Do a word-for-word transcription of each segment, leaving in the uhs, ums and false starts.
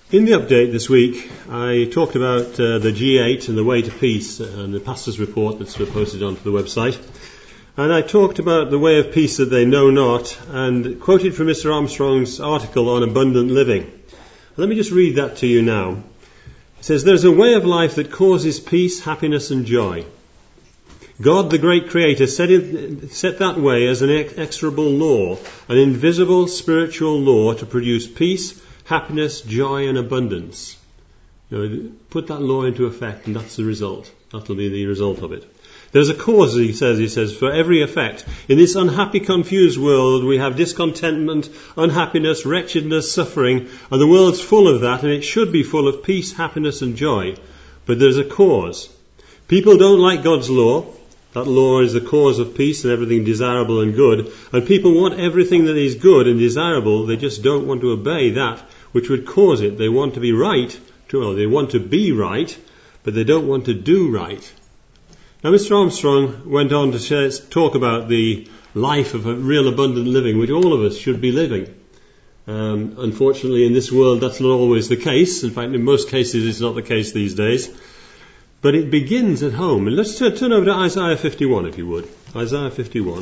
In the update this week, I talked about uh, the G eight and the way to peace and the pastor's report that's posted onto the website. And I talked about the way of peace that they know not and quoted from Mister Armstrong's article on abundant living. Let me just read that to you now. It says, "There's a way of life that causes peace, happiness and joy. God, the great creator, set, it, set that way as an inexorable law, an invisible spiritual law to produce peace, happiness, joy and abundance." You know, put that law into effect and that's the result. That'll be the result of it. There's a cause, he says, he says, for every effect. In this unhappy, confused world, we have discontentment, unhappiness, wretchedness, suffering, and the world's full of that, and it should be full of peace, happiness and joy. But there's a cause. People don't like God's law. That law is the cause of peace and everything desirable and good. And people want everything that is good and desirable. They just don't want to obey that which would cause it. They want to be right, well, they want to be right, but they don't want to do right. Now, Mister Armstrong went on to share, talk about the life of a real abundant living, which all of us should be living. Um, unfortunately, in this world, that's not always the case. In fact, in most cases, it's not the case these days. But it begins at home. And let's turn, turn over to Isaiah fifty-one, if you would. Isaiah fifty-one.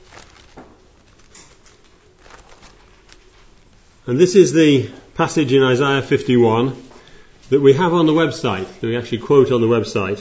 And this is the passage in Isaiah fifty-one that we have on the website, that we actually quote on the website.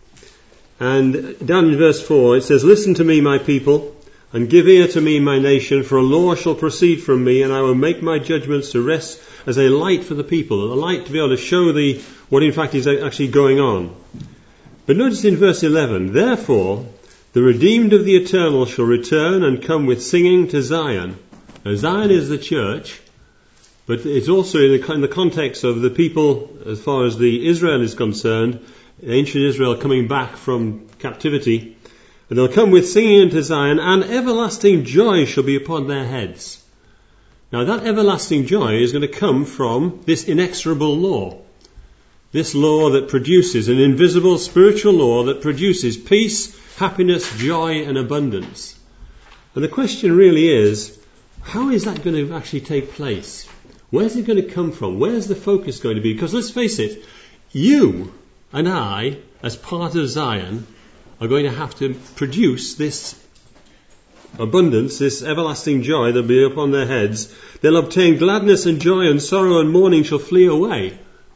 And down in verse four, it says, "Listen to me, my people, and give ear to me, my nation, for a law shall proceed from me, and I will make my judgments to rest as a light for the people," a light to be able to show the what in fact is actually going on. But notice in verse eleven, "Therefore the redeemed of the eternal shall return and come with singing to Zion." Now, Zion is the church, but it's also in the, in the context of the people, as far as the Israel is concerned, ancient Israel coming back from captivity. "And they'll come with singing unto Zion, and everlasting joy shall be upon their heads." Now that everlasting joy is going to come from this inexorable law. This law that produces an invisible spiritual law that produces peace, happiness, joy and abundance. And the question really is, how is that going to actually take place? Where's it going to come from? Where's the focus going to be? Because let's face it, you and I, as part of Zion, are going to have to produce this abundance, this everlasting joy that will be upon their heads. "They'll obtain gladness and joy, and sorrow and mourning shall flee away."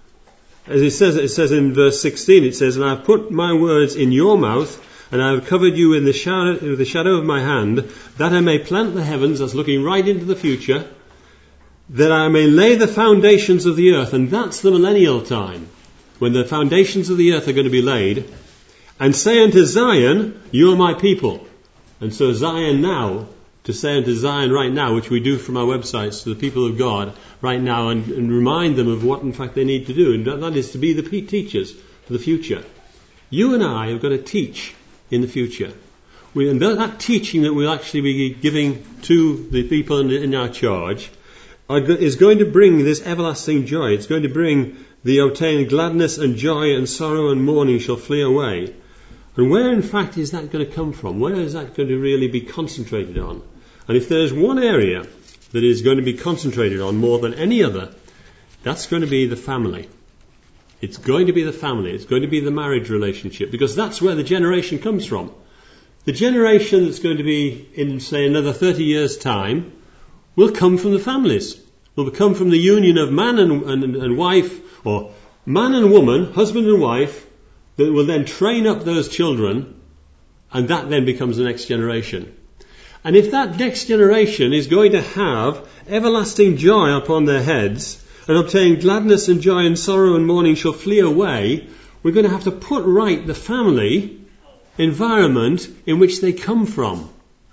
As it says, it says in verse sixteen, it says, "And I have put my words in your mouth, and I have covered you in the shadow, with the shadow of my hand, that I may plant the heavens," that's looking right into the future, "that I may lay the foundations of the earth," and that's the millennial time, when the foundations of the earth are going to be laid, "and say unto Zion, you are my people." And so Zion now, to say unto Zion right now, which we do from our websites to the people of God right now, and, and remind them of what in fact they need to do, and that is to be the teachers for the future. You and I have got to teach in the future. We, and that teaching that we'll actually be giving to the people in, in our charge are, is going to bring this everlasting joy. It's going to bring the obtained gladness and joy, and sorrow and mourning shall flee away. And where in fact is that going to come from? Where is that going to really be concentrated on? And if there's one area that is going to be concentrated on more than any other, that's going to be the family. It's going to be the family. It's going to be the marriage relationship, because that's where the generation comes from. The generation that's going to be in, say, another thirty years' time will come from the families. Will come from the union of man and, and, and wife, or man and woman, husband and wife, that will then train up those children, and that then becomes the next generation. And if that next generation is going to have everlasting joy upon their heads, and obtain gladness and joy, and sorrow and mourning shall flee away, we're going to have to put right the family environment in which they come from.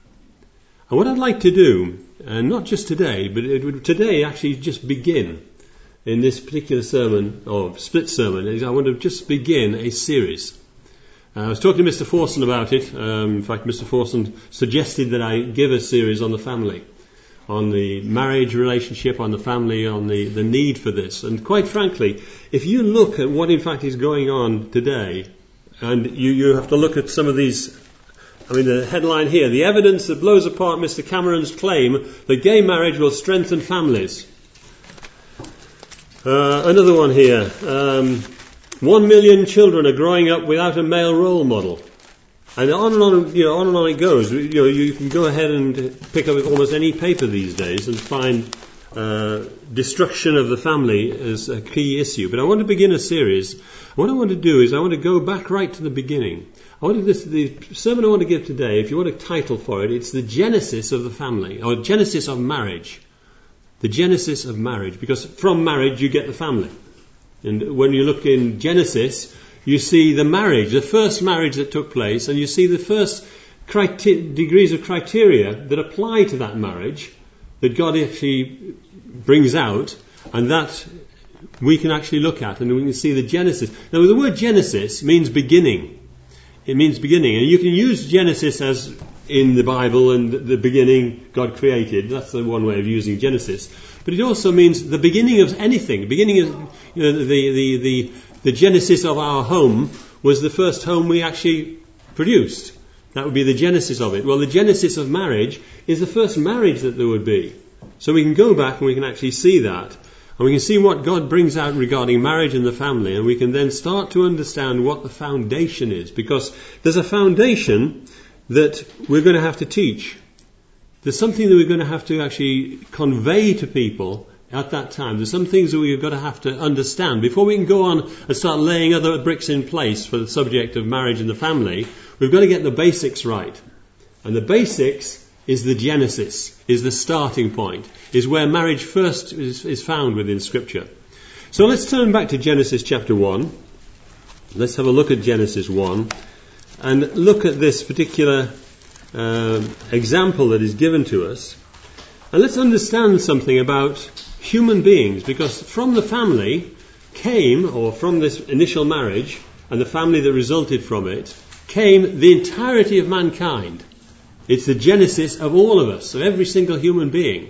And what I'd like to do, and not just today, but it would today actually just begin in this particular sermon, or split sermon, is I want to just begin a series. Uh, I was talking to Mister Forson about it. Um, in fact, Mister Forson suggested that I give a series on the family, on the marriage relationship, on the family, on the, the need for this. And quite frankly, if you look at what in fact is going on today, and you, you have to look at some of these, I mean the headline here, "The evidence that blows apart Mister Cameron's claim that gay marriage will strengthen families." Uh, another one here. Um, one million children are growing up without a male role model. And on and on, you know, on and on it goes. You know, you can go ahead and pick up almost any paper these days and find uh, destruction of the family as a key issue. But I want to begin a series. What I want to do is I want to go back right to the beginning. I want to, this, the sermon I want to give today, if you want a title for it, it's the Genesis of the family, or Genesis of marriage. The Genesis of marriage, because from marriage you get the family. And when you look in Genesis, you see the marriage, the first marriage that took place, and you see the first criteria, degrees of criteria that apply to that marriage, that God actually brings out, and that we can actually look at, and we can see the Genesis. Now, the word Genesis means beginning. It means beginning, and you can use Genesis as in the Bible and the beginning God created. That's the one way of using Genesis. But it also means the beginning of anything. The beginning of, you know, the, the, the, the Genesis of our home was the first home we actually produced. That would be the genesis of it. Well, the genesis of marriage is the first marriage that there would be. So we can go back and we can actually see that. And we can see what God brings out regarding marriage and the family. And we can then start to understand what the foundation is. Because there's a foundation that we're going to have to teach. There's something that we're going to have to actually convey to people at that time. There's some things that we've got to have to understand. Before we can go on and start laying other bricks in place for the subject of marriage and the family, we've got to get the basics right. And the basics is the genesis, is the starting point, is where marriage first is, is found within Scripture. So let's turn back to Genesis chapter one. Let's have a look at Genesis one and look at this particular um, example that is given to us. And let's understand something about human beings, because from the family came, or from this initial marriage and the family that resulted from it, came the entirety of mankind. It's the genesis of all of us, of every single human being.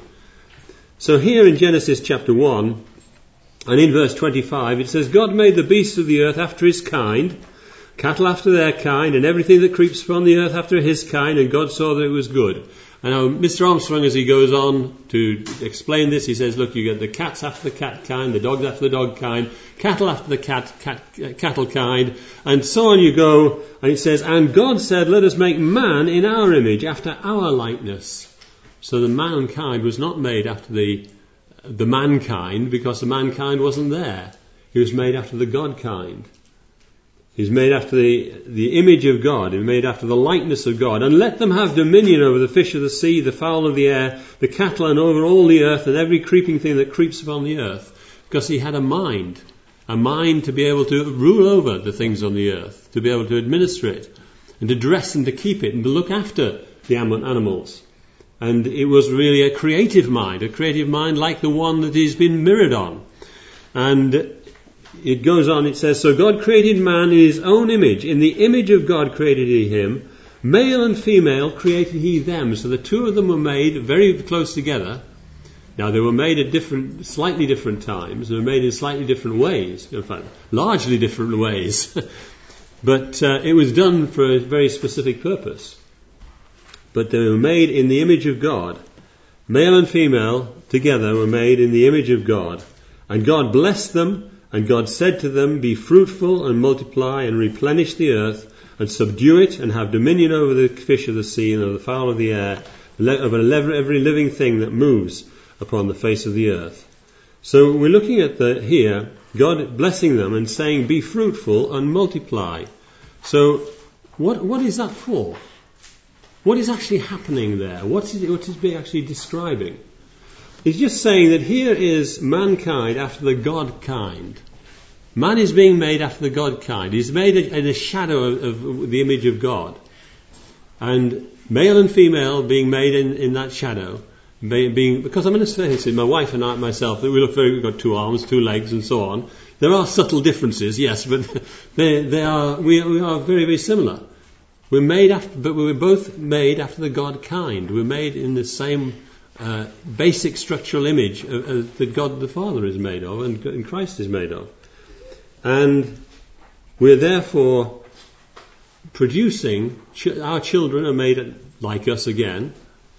So here in Genesis chapter one, and in verse twenty-five, it says, God made the beasts of the earth after his kind, cattle after their kind, and everything that creeps upon the earth after his kind, and God saw that it was good. And now Mister Armstrong, as he goes on to explain this, he says, look, you get the cats after the cat kind, the dogs after the dog kind, cattle after the cat, cat uh, cattle kind, and so on you go. And it says, and God said, let us make man in our image, after our likeness. So the mankind was not made after the the mankind, because the mankind wasn't there. He was made after the God kind. He's made after the, the image of God. He's made after the likeness of God. And let them have dominion over the fish of the sea, the fowl of the air, the cattle, and over all the earth, and every creeping thing that creeps upon the earth. Because he had a mind. A mind to be able to rule over the things on the earth. To be able to administer it. And to dress and to keep it. And to look after the animals. And it was really a creative mind. A creative mind like the one that he's been mirrored on. And it goes on, it says, so God created man in his own image. In the image of God created he him. Male and female created he them. So the two of them were made very close together. Now they were made at different, slightly different times. They were made in slightly different ways. In fact, largely different ways. But uh, it was done for a very specific purpose. But they were made in the image of God. Male and female together were made in the image of God. And God blessed them. And God said to them, be fruitful and multiply and replenish the earth and subdue it and have dominion over the fish of the sea and over the fowl of the air, over every living thing that moves upon the face of the earth. So we're looking at the here, God blessing them and saying, be fruitful and multiply. So what what is that for? What is actually happening there? What is, what is being actually describing? He's just saying that here is mankind after the God kind. Man is being made after the God kind. He's made in a shadow of, of the image of God. And male and female being made in, in that shadow. Being, because I'm going to say, my wife and I, myself, that we look very, we've got two arms, two legs and so on. There are subtle differences, yes, but they, they are, we, we are very, very similar. We're made after, but we're both made after the God kind. We're made in the same Uh, basic structural image of, uh, that God the Father is made of and, and Christ is made of. And we're therefore producing, ch- our children are made like us again.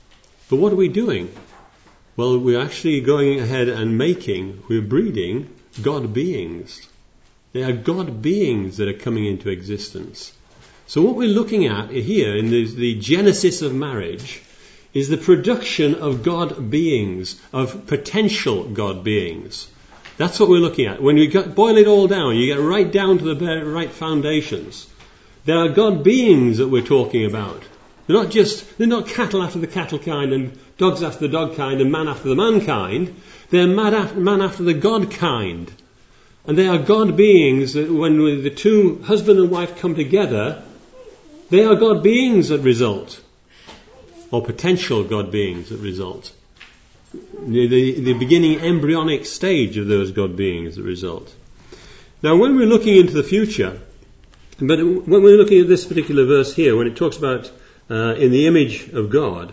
But what are we doing? Well, we're actually going ahead and making, we're breeding God beings. They are God beings that are coming into existence. So what we're looking at here in the, the genesis of marriage is the production of God beings, of potential God beings. That's what we're looking at. When you get, boil it all down, you get right down to the right foundations. There are God beings that we're talking about. They're not just, they're not cattle after the cattle kind and dogs after the dog kind and man after the man kind. They're man after, man after the God kind. And they are God beings that when the two, husband and wife, come together, they are God beings that result. Or potential God beings that result. The, the, the beginning embryonic stage of those God beings that result. Now when we're looking into the future, but when we're looking at this particular verse here, when it talks about uh, in the image of God,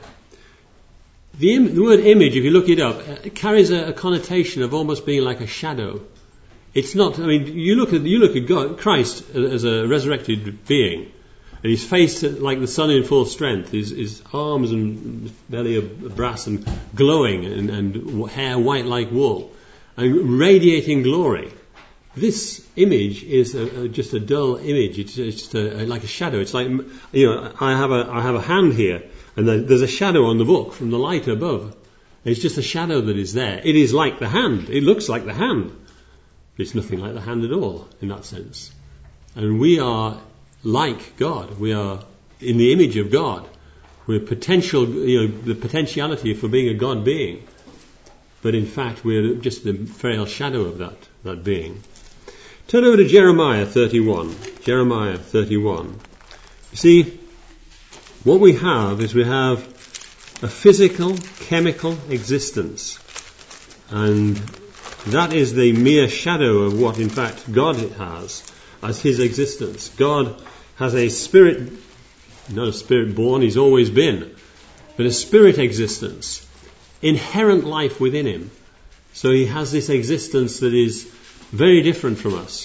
the, im- the word image, if you look it up, it carries a, a connotation of almost being like a shadow. It's not, I mean, you look at, you look at God, Christ as a resurrected being, and his face like the sun in full strength, his, his arms and belly of brass and glowing, and, and hair white like wool, and radiating glory. This image is a, a, just a dull image. It's, it's just a, like a shadow. It's like, you know, I have a I have a hand here, and there's a shadow on the book from the light above. It's just a shadow that is there. It is like the hand. It looks like the hand. It's nothing like the hand at all in that sense. And we are like God. We are in the image of God. We're potential, you know, the potentiality for being a God being. But in fact, we're just the frail shadow of that, that being. Turn over to Jeremiah thirty-one. Jeremiah thirty-one. You see, what we have is we have a physical, chemical existence. And that is the mere shadow of what in fact God has as his existence. God has a spirit, not a spirit born, he's always been, but a spirit existence, inherent life within him. So he has this existence that is very different from us.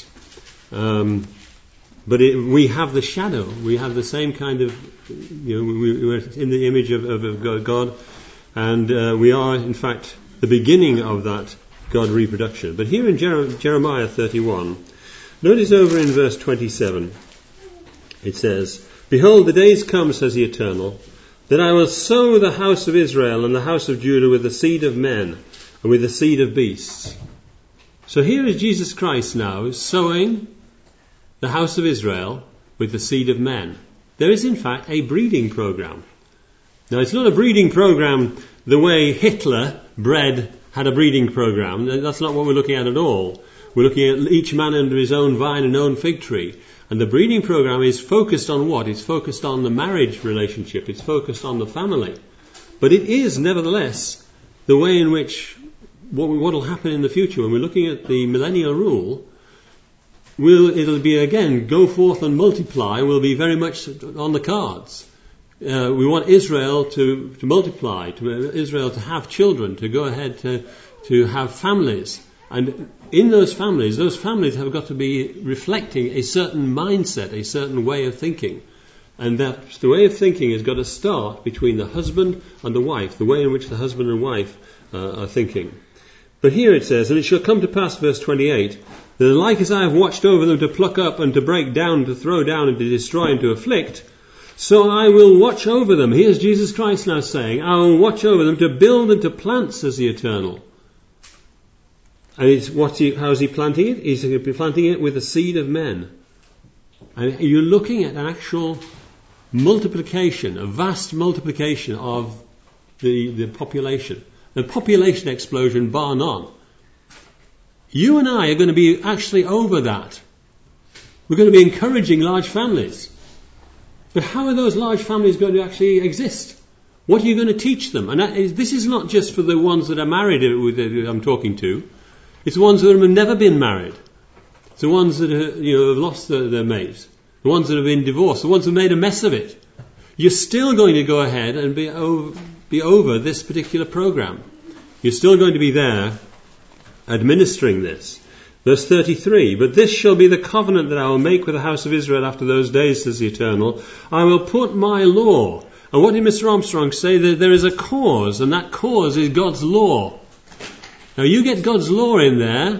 Um, but it, we have the shadow, we have the same kind of, you know, we, we're in the image of, of, of God, and uh, we are in fact the beginning of that God reproduction. But here in Jer- Jeremiah thirty-one, notice over in verse twenty-seven, it says, "Behold, the days come, says the Eternal, that I will sow the house of Israel and the house of Judah with the seed of men and with the seed of beasts." So here is Jesus Christ now sowing the house of Israel with the seed of men. There is in fact a breeding program. Now it's not a breeding program the way Hitler bred had a breeding program. That's not what we're looking at at all. We're looking at each man under his own vine and own fig tree. And the breeding program is focused on what? It's focused on the marriage relationship. It's focused on the family. But it is, nevertheless, the way in which what will happen in the future. When we're looking at the millennial rule, will it'll be again, go forth and multiply, will be very much on the cards. Uh, we want Israel to, to multiply, to Israel to have children, to go ahead to, to have families. And in those families, those families have got to be reflecting a certain mindset, a certain way of thinking. And that the way of thinking has got to start between the husband and the wife, the way in which the husband and wife uh, are thinking. But here it says, "And it shall come to pass," verse twenty-eight, "that like as I have watched over them to pluck up and to break down, to throw down and to destroy and to afflict, so I will watch over them." Here's Jesus Christ now saying, "I will watch over them to build and to plant," says the Eternal. And it's what's he, how's he planting it? He's going to be planting it with the seed of men. And you're looking at an actual multiplication, a vast multiplication of the, the population. The population explosion, bar none. You and I are going to be actually over that. We're going to be encouraging large families. But how are those large families going to actually exist? What are you going to teach them? And that is, this is not just for the ones that are married that I'm talking to. It's the ones that have never been married. It's the ones that are, you know, have lost their, their mates. The ones that have been divorced. The ones that have made a mess of it. You're still going to go ahead and be over, be over this particular program. You're still going to be there administering this. Verse thirty-three, "But this shall be the covenant that I will make with the house of Israel after those days, says the Eternal. I will put my law." And what did Mister Armstrong say? That there is a cause, and that cause is God's law. Now you get God's law in there,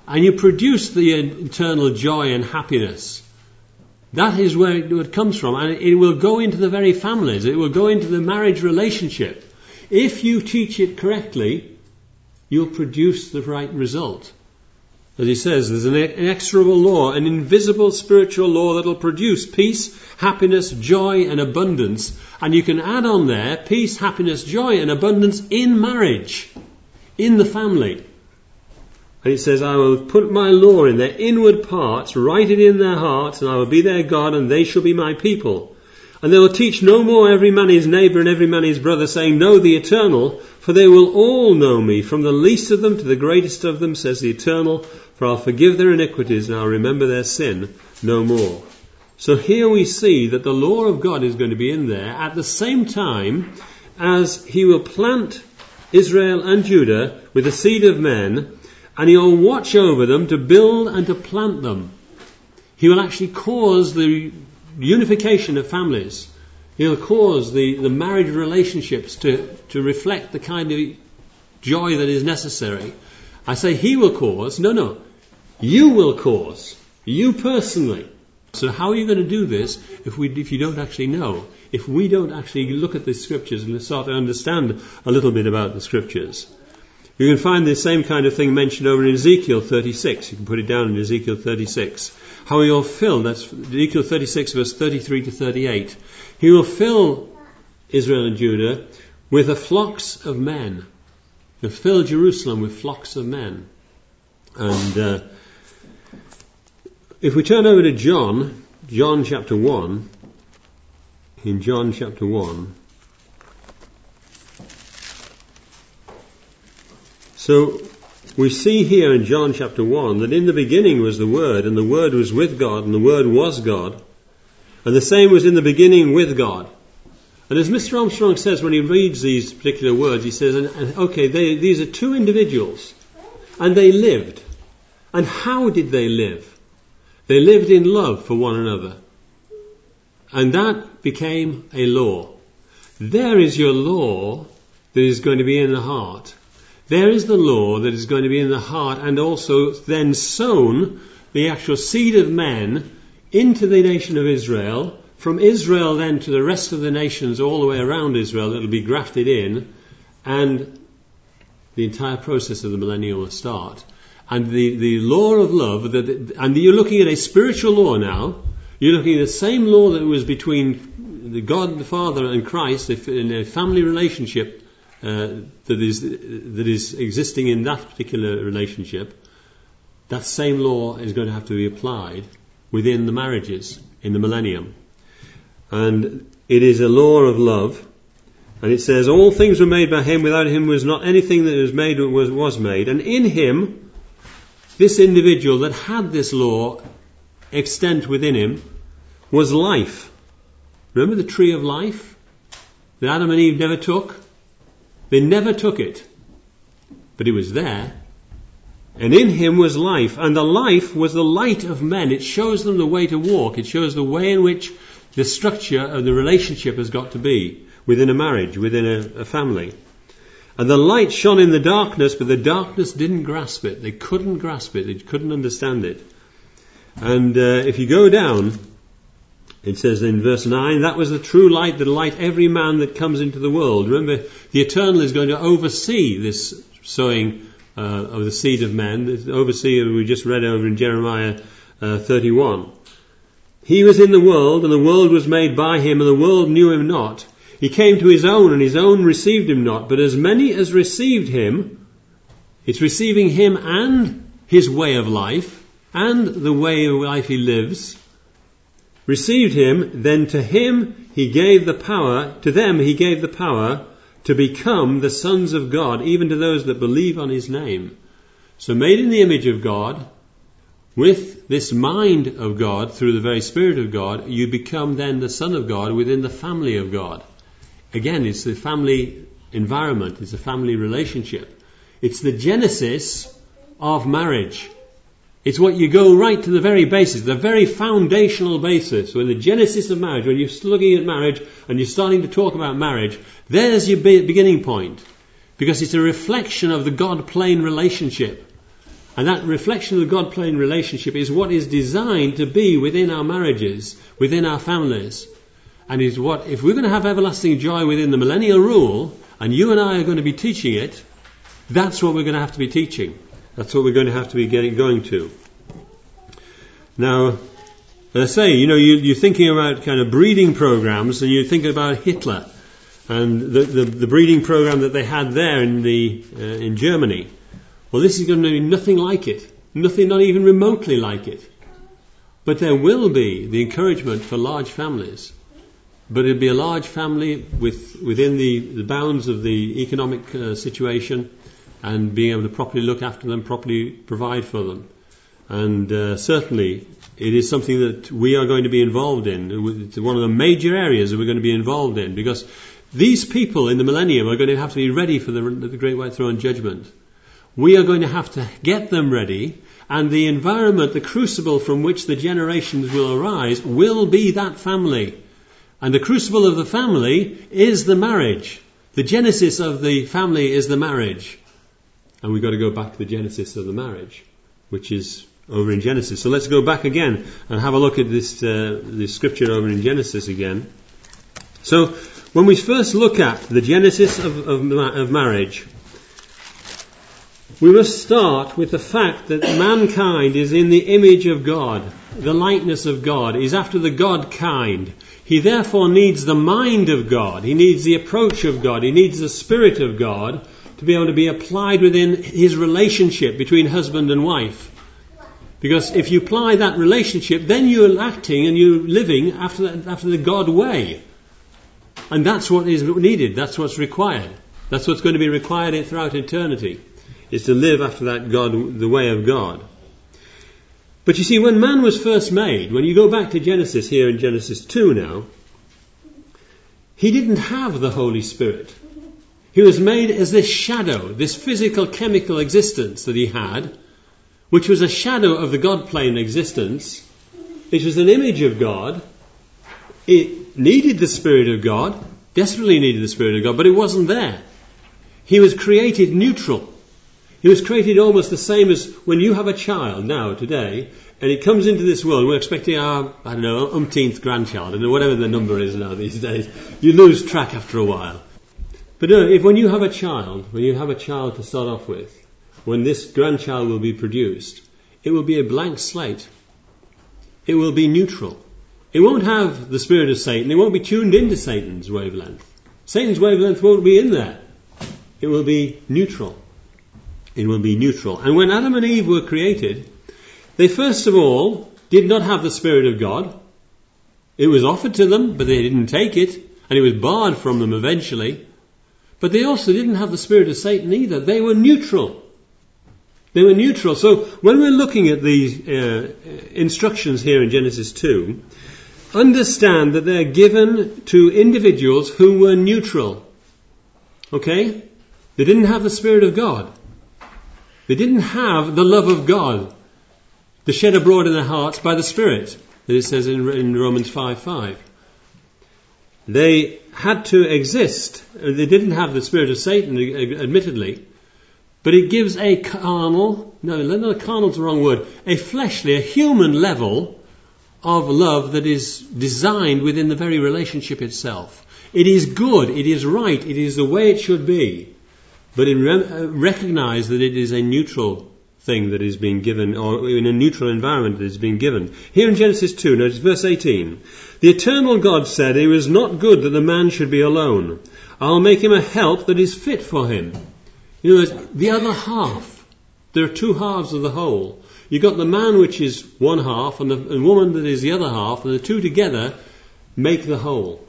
and you produce the eternal joy and happiness. That is where it comes from, and it will go into the very families. It will go into the marriage relationship. If you teach it correctly, you'll produce the right result. As he says, there's an inexorable law, an invisible spiritual law that will produce peace, happiness, joy and abundance. And you can add on there peace, happiness, joy and abundance in marriage, in the family. And it says, I will put my law in their inward parts, write it in their hearts, and I will be their God, and they shall be my people. And they will teach no more every man his neighbour and every man his brother, saying, Know the Eternal, for they will all know me, from the least of them to the greatest of them, says the Eternal, for I'll forgive their iniquities, and I'll remember their sin no more. So here we see that the law of God is going to be in there at the same time as he will plant Israel and Judah with the seed of men, and he'll watch over them to build and to plant them. He will actually cause the unification of families. He'll cause the, the marriage relationships to, to reflect the kind of joy that is necessary. I say he will cause. No, no. You will cause. You personally. So how are you going to do this if we if you don't actually know? If we don't actually look at the scriptures and start to understand a little bit about the scriptures? You can find the same kind of thing mentioned over in Ezekiel thirty-six. You can put it down in Ezekiel thirty-six. How he will fill, that's Ezekiel thirty-six verse thirty-three to thirty-eight. He will fill Israel and Judah with the flocks of men. He'll fill Jerusalem with flocks of men. And uh, if we turn over to John, John chapter one, in John chapter one, so we see here in John chapter one that in the beginning was the Word, and the Word was with God, and the Word was God, and the same was in the beginning with God. And as Mister Armstrong says when he reads these particular words, he says, okay, they, these are two individuals, and they lived. And how did they live? They lived in love for one another. And that became a law. There is your law that is going to be in the heart. There is the law that is going to be in the heart, and also then sown the actual seed of men into the nation of Israel. From Israel then to the rest of the nations all the way around Israel, it will be grafted in, and the entire process of the millennium will start. And the, the law of love, that, and you're looking at a spiritual law now. You're looking at the same law that was between the God the Father and Christ in a family relationship uh, that is that is existing in that particular relationship. That same law is going to have to be applied within the marriages in the millennium. And it is a law of love. And it says, all things were made by him, without him was not anything that was made was, was made. And in him, this individual that had this law extent within him was life. Remember the tree of life that Adam and Eve never took? They never took it. But it was there. And in him was life. And the life was the light of men. It shows them the way to walk. It shows the way in which the structure of the relationship has got to be within a marriage, within a, a family. And the light shone in the darkness, but the darkness didn't grasp it. They couldn't grasp it. They couldn't understand it. And uh, if you go down, it says in verse nine, that was the true light that light every man that comes into the world. Remember, the Eternal is going to oversee this sowing uh, of the seed of men. The overseer we just read over in Jeremiah uh, thirty-one. He was in the world, and the world was made by him, and the world knew him not. He came to his own, and his own received him not. But as many as received him, it's receiving him and his way of life, and the way of life he lives, received him, then to him he gave the power, to them he gave the power to become the sons of God, even to those that believe on his name. So made in the image of God, with this mind of God, through the very Spirit of God, you become then the Son of God within the family of God. Again, it's the family environment, it's a family relationship. It's the genesis of marriage. It's what you go right to the very basis, the very foundational basis. When the genesis of marriage, when you're looking at marriage and you're starting to talk about marriage, there's your beginning point. Because it's a reflection of the God-plane relationship. And that reflection of the God-plane relationship is what is designed to be within our marriages, within our families. And is what, if we're going to have everlasting joy within the millennial rule, and you and I are going to be teaching it, that's what we're going to have to be teaching. That's what we're going to have to be getting going to. Now, as I say, you know, you, you're thinking about kind of breeding programs, and you're thinking about Hitler and the, the, the breeding program that they had there in the uh, in Germany. Well, this is going to be nothing like it. Nothing, not even remotely like it. But there will be the encouragement for large families. But it'll be a large family with within the, the bounds of the economic uh, situation, and being able to properly look after them, properly provide for them. And uh, certainly it is something that we are going to be involved in. It's one of the major areas that we're going to be involved in, because these people in the millennium are going to have to be ready for the, the Great White Throne Judgment. We are going to have to get them ready, and the environment, the crucible from which the generations will arise, will be that family. And the crucible of the family is the marriage. The genesis of the family is the marriage. And we've got to go back to the genesis of the marriage, which is over in Genesis. So let's go back again and have a look at this, uh, this scripture over in Genesis again. So when we first look at the genesis of, of, of marriage, we must start with the fact that mankind is in the image of God, the likeness of God, is after the God kind. He therefore needs the mind of God, he needs the approach of God, he needs the spirit of God to be able to be applied within his relationship between husband and wife. Because if you apply that relationship, then you're acting and you're living after the, after the God way. And that's what is needed, that's what's required. That's what's going to be required throughout eternity, is to live after that God, the way of God. But you see, when man was first made, when you go back to Genesis here in Genesis two now, he didn't have the Holy Spirit. He was made as this shadow, this physical, chemical existence that he had, which was a shadow of the God-plane existence. It was an image of God. It needed the Spirit of God, desperately needed the Spirit of God, but it wasn't there. He was created neutral. He was created almost the same as when you have a child now, today, and it comes into this world. We're expecting our, I don't know, umpteenth grandchild, and whatever the number is now these days. You lose track after a while. But no, if when you have a child, when you have a child to start off with, when this grandchild will be produced, it will be a blank slate. It will be neutral. It won't have the spirit of Satan. It won't be tuned into Satan's wavelength. Satan's wavelength won't be in there. It will be neutral. It will be neutral. And when Adam and Eve were created, they first of all did not have the Spirit of God. It was offered to them, but they didn't take it, and it was barred from them eventually. But they also didn't have the spirit of Satan either. They were neutral. They were neutral. So when we're looking at these uh, instructions here in Genesis two, understand that they're given to individuals who were neutral. Okay? They didn't have the Spirit of God. They didn't have the love of God, the shed abroad in their hearts by the Spirit, that it says in, in Romans five five. They had to exist. They didn't have the spirit of Satan, admittedly, but it gives a carnal, no, not a carnal's the wrong word, a fleshly, a human level of love that is designed within the very relationship itself. It is good, it is right, it is the way it should be, but it re- recognize that it is a neutral thing that is being given, or in a neutral environment that is being given. Here in Genesis two, notice verse eighteen. The eternal God said, it was not good that the man should be alone. I'll make him a help that is fit for him. You know, the other half. There are two halves of the whole. You've got the man, which is one half, and the and woman that is the other half, and the two together make the whole.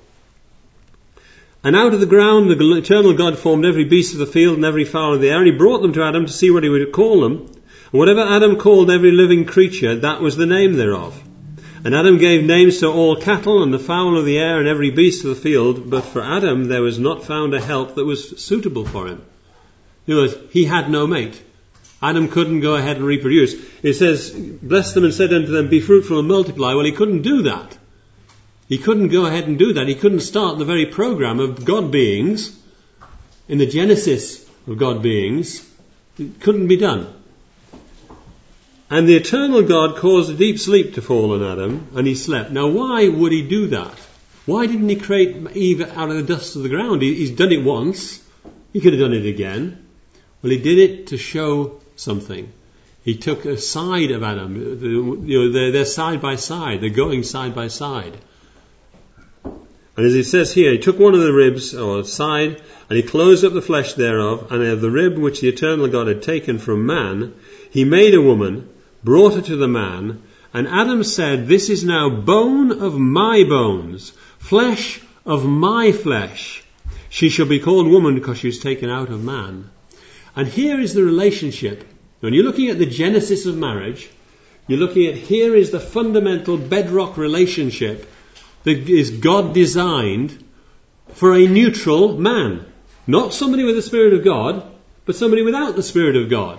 And out of the ground the eternal God formed every beast of the field and every fowl of the air, and he brought them to Adam to see what he would call them. And whatever Adam called every living creature, that was the name thereof. And Adam gave names to all cattle and the fowl of the air and every beast of the field, but for Adam there was not found a help that was suitable for him. In other words, he had no mate. Adam couldn't go ahead and reproduce. It says, blessed them and said unto them, be fruitful and multiply. Well, he couldn't do that. He couldn't go ahead and do that. He couldn't start the very program of God beings, in the genesis of God beings. It couldn't be done. And the eternal God caused a deep sleep to fall on Adam, and he slept. Now, why would he do that? Why didn't he create Eve out of the dust of the ground? He, he's done it once. He could have done it again. Well, he did it to show something. He took a side of Adam. The, you know, they're, they're side by side. They're going side by side. And as it says here, he took one of the ribs, or side, and he closed up the flesh thereof, and of the rib which the eternal God had taken from man, he made a woman, brought her to the man, and Adam said, this is now bone of my bones, flesh of my flesh. She shall be called woman because she was taken out of man. And here is the relationship. When you're looking at the genesis of marriage, you're looking at, here is the fundamental bedrock relationship that is God designed for a neutral man. Not somebody with the Spirit of God, but somebody without the Spirit of God.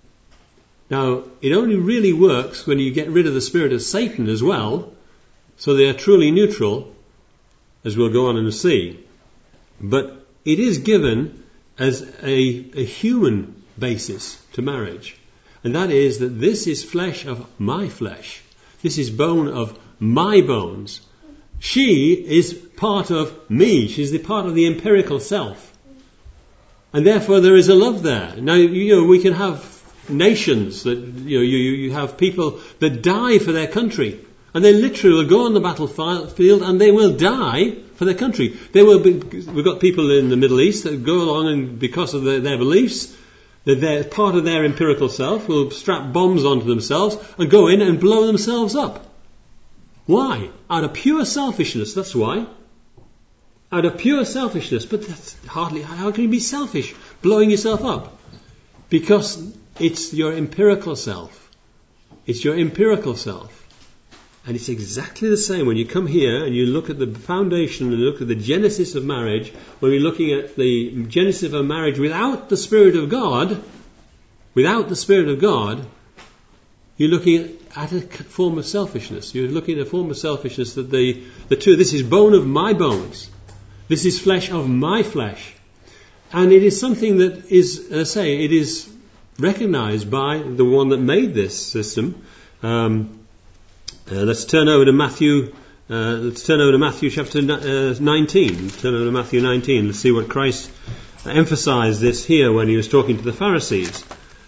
Now, it only really works when you get rid of the spirit of Satan as well, so they are truly neutral, as we'll go on and see. But it is given as a, a human basis to marriage. And that is that this is flesh of my flesh. This is bone of my bones. She is part of me. She's the part of the empirical self. And therefore there is a love there. Now, you know, we can have nations that, you know, you, you have people that die for their country. And they literally will go on the battlefield and they will die for their country. They will be, we've got people in the Middle East that go along and because of their, their beliefs, that they're part of their empirical self, will strap bombs onto themselves and go in and blow themselves up. Why? Out of pure selfishness, that's why. Out of pure selfishness. But that's hardly, how can you be selfish, blowing yourself up? Because it's your empirical self. It's your empirical self. And it's exactly the same when you come here and you look at the foundation and look at the genesis of marriage. When we're looking at the genesis of marriage without the Spirit of God, without the Spirit of God, you're looking at a form of selfishness. You're looking at a form of selfishness that the, the two, this is bone of my bones. This is flesh of my flesh. And it is something that is, as I say, it is recognized by the one that made this system. Um, Uh, let's turn over to Matthew. Uh, let's turn over to Matthew chapter uh, nineteen. Turn over to Matthew nineteen. Let's see what Christ emphasized this here when he was talking to the Pharisees.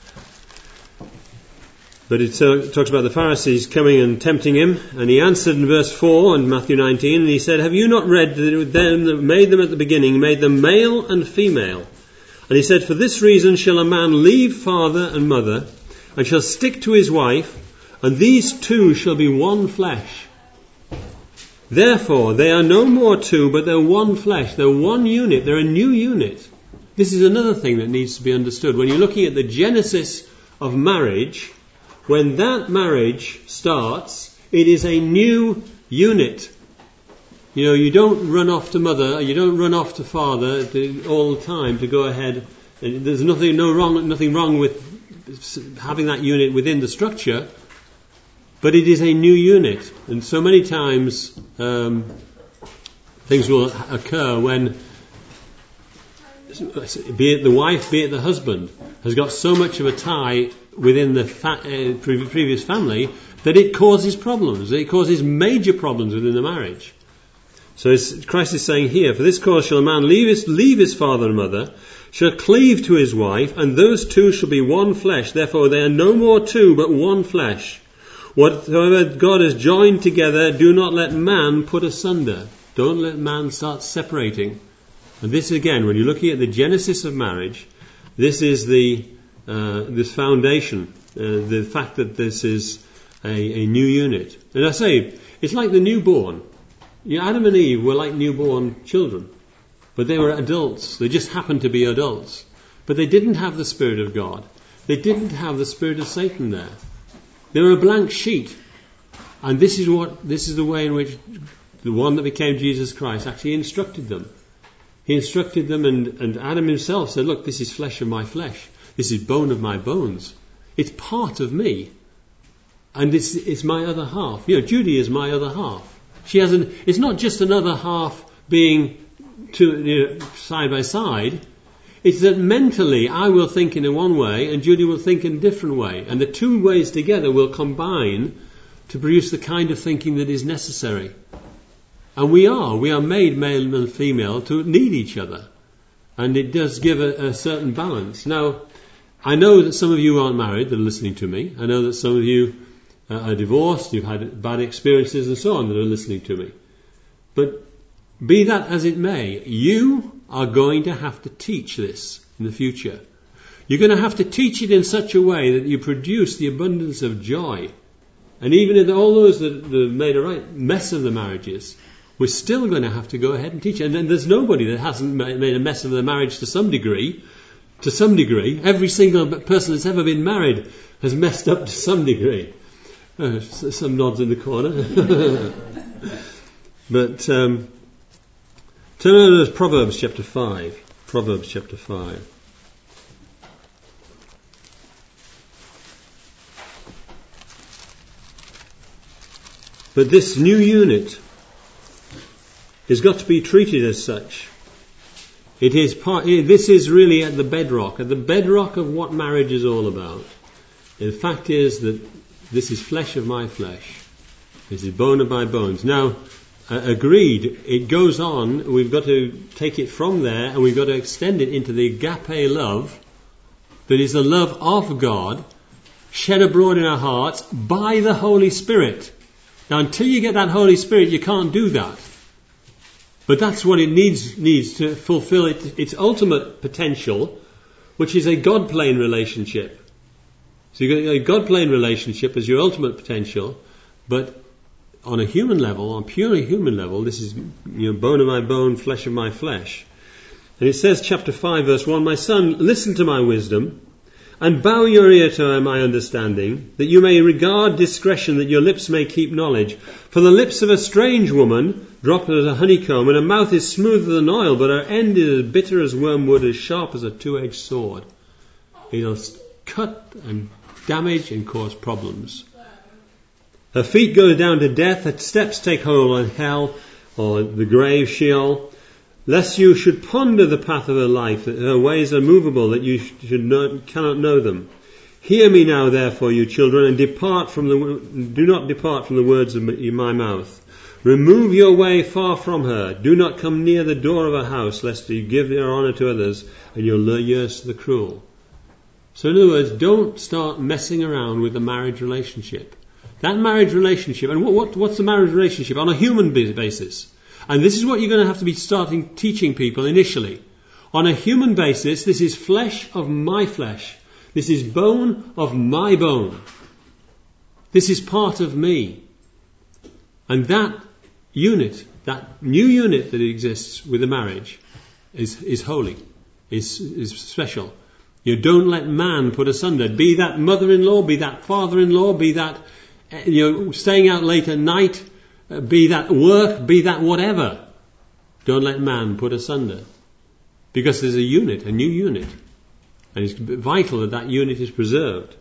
But it uh, talks about the Pharisees coming and tempting him, and he answered in verse four in Matthew nineteen, and he said, "Have you not read that it them that made them at the beginning, made them male and female? And he said, for this reason shall a man leave father and mother, and shall stick to his wife, and these two shall be one flesh. Therefore, they are no more two, but they're one flesh. They're one unit. They're a new unit." This is another thing that needs to be understood. When you're looking at the genesis of marriage, when that marriage starts, it is a new unit. You know, you don't run off to mother, you don't run off to father to, all the time to go ahead. There's nothing, no wrong, nothing wrong with having that unit within the structure. But it is a new unit, and so many times um, things will occur when, be it the wife, be it the husband, has got so much of a tie within the fa- uh, pre- previous family that it causes problems. It causes major problems within the marriage. So it's, Christ is saying here, for this cause shall a man leave his, leave his father and mother, shall cleave to his wife, and those two shall be one flesh. Therefore they are no more two, but one flesh. Whatever God has joined together, do not let man put asunder. Don't let man start separating. And this again, when you're looking at the genesis of marriage, this is the uh, this foundation, uh, the fact that this is a, a new unit. And I say, it's like the newborn. You know, Adam and Eve were like newborn children, but they were adults. They just happened to be adults. But they didn't have the Spirit of God. They didn't have the spirit of Satan there. They were a blank sheet. And this is what this is the way in which the one that became Jesus Christ actually instructed them. He instructed them, and, and Adam himself said, look, this is flesh of my flesh. This is bone of my bones. It's part of me. And it's, it's my other half. You know, Judy is my other half. She has an, it's not just another half being two, you know, side by side. It's that mentally I will think in a one way and Judy will think in a different way. And the two ways together will combine to produce the kind of thinking that is necessary. And we are. We are made, male and female, to need each other. And it does give a, a certain balance. Now, I know that some of you aren't married that are listening to me. I know that some of you uh, are divorced, you've had bad experiences and so on that are listening to me. But be that as it may, you are going to have to teach this in the future. You're going to have to teach it in such a way that you produce the abundance of joy. And even in all those that have made a right mess of the marriages, we're still going to have to go ahead and teach it. And then there's nobody that hasn't made a mess of their marriage to some degree. To some degree. Every single person that's ever been married has messed up to some degree. Uh, some nods in the corner. But um, turn over to Proverbs chapter five. Proverbs chapter five. But this new unit has got to be treated as such. It is part. This is really at the bedrock, at the bedrock of what marriage is all about. The fact is that this is flesh of my flesh. This is bone of my bones. Now, uh, agreed, it goes on. We've got to take it from there and we've got to extend it into the agape love that is the love of God shed abroad in our hearts by the Holy Spirit. Now, until you get that Holy Spirit, you can't do that. But that's what it needs needs to fulfill it, its ultimate potential, which is a God-plane relationship. So you've got a God-plane relationship as your ultimate potential, but on a human level, on a purely human level, this is, you know, bone of my bone, flesh of my flesh. And it says, chapter five, verse one, "My son, listen to my wisdom, and bow your ear to my understanding, that you may regard discretion, that your lips may keep knowledge. For the lips of a strange woman drop as a honeycomb, and her mouth is smoother than oil, but her end is as bitter as wormwood, as sharp as a two-edged sword." It'll cut and damage and cause problems. "Her feet go down to death, her steps take hold on hell, or the grave, Sheol. Lest you should ponder the path of her life, that her ways are movable, that you should not, cannot know them. Hear me now, therefore, you children, and depart from the do not depart from the words of my mouth. Remove your way far from her. Do not come near the door of her house, lest you give your honour to others, and your lure yours to the cruel." So in other words, don't start messing around with the marriage relationship. That marriage relationship, and what, what what's the marriage relationship? On a human basis. And this is what you're going to have to be starting teaching people initially. On a human basis, this is flesh of my flesh. This is bone of my bone. This is part of me. And that unit, that new unit that exists with the marriage, is is holy, is is special. You don't let man put asunder. Be that mother-in-law, be that father-in-law, be that, you know, staying out late at night, be that work, be that whatever. Don't let man put asunder. Because there's a unit, a new unit. And it's vital that that unit is preserved.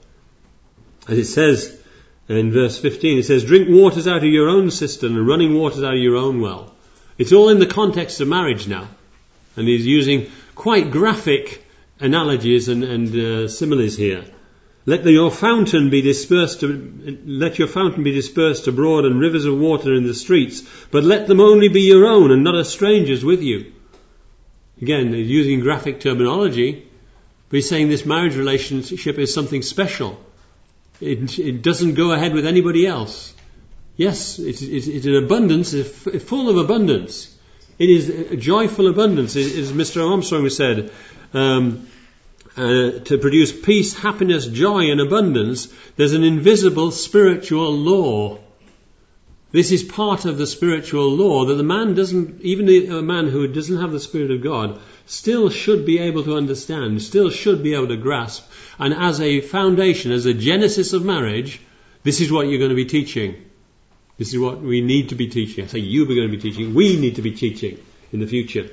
As it says in verse fifteen, it says, "Drink waters out of your own cistern and running waters out of your own well." It's all in the context of marriage now. And he's using quite graphic analogies and, and uh, similes here. Let the, your fountain be dispersed to, let your fountain be dispersed abroad, and rivers of water in the streets, but let them only be your own, and not a stranger's with you. Again, he's using graphic terminology, but he's saying this marriage relationship is something special. It, it doesn't go ahead with anybody else. Yes, it's, it's, it's an abundance, it's full of abundance. It is a joyful abundance, as Mister Armstrong said. Um, Uh, to produce peace, happiness, joy and abundance, there's an invisible spiritual law. This is part of the spiritual law that the man doesn't, even a man who doesn't have the Spirit of God, still should be able to understand, still should be able to grasp. And as a foundation, as a genesis of marriage, this is what you're going to be teaching. This is what we need to be teaching. I say you're going to be teaching. We need to be teaching in the future.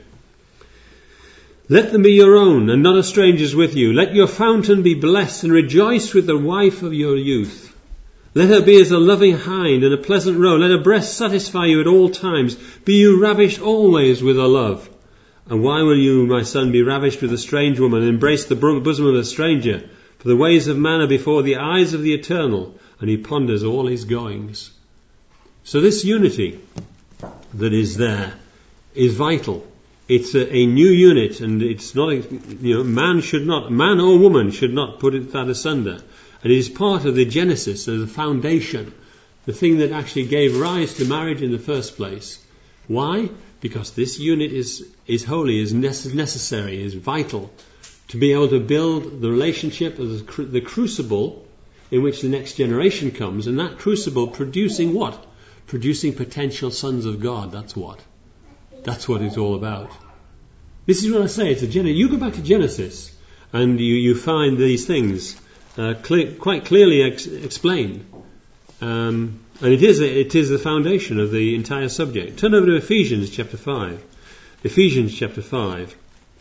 "Let them be your own, and not a stranger's with you. Let your fountain be blessed, and rejoice with the wife of your youth. Let her be as a loving hind and a pleasant roe. Let her breast satisfy you at all times. Be you ravished always with her love. And why will you, my son, be ravished with a strange woman, and embrace the bosom of a stranger? For the ways of man are before the eyes of the Eternal, and he ponders all his goings. So this unity that is there is vital. It's a, a new unit, and it's not, you know, man should not, man or woman should not put it, that asunder. And it is part of the genesis, of the foundation, the thing that actually gave rise to marriage in the first place. Why? Because this unit is, is holy, is necessary, is vital to be able to build the relationship of the, cru- the crucible in which the next generation comes, and that crucible producing what? Producing potential sons of God. That's what. That's what it's all about. This is what I say. It's a Gen- you go back to Genesis and you, you find these things uh, clear, quite clearly ex- explained. Um, and it is, a, it is the foundation of the entire subject. Turn over to Ephesians chapter five. Ephesians chapter five.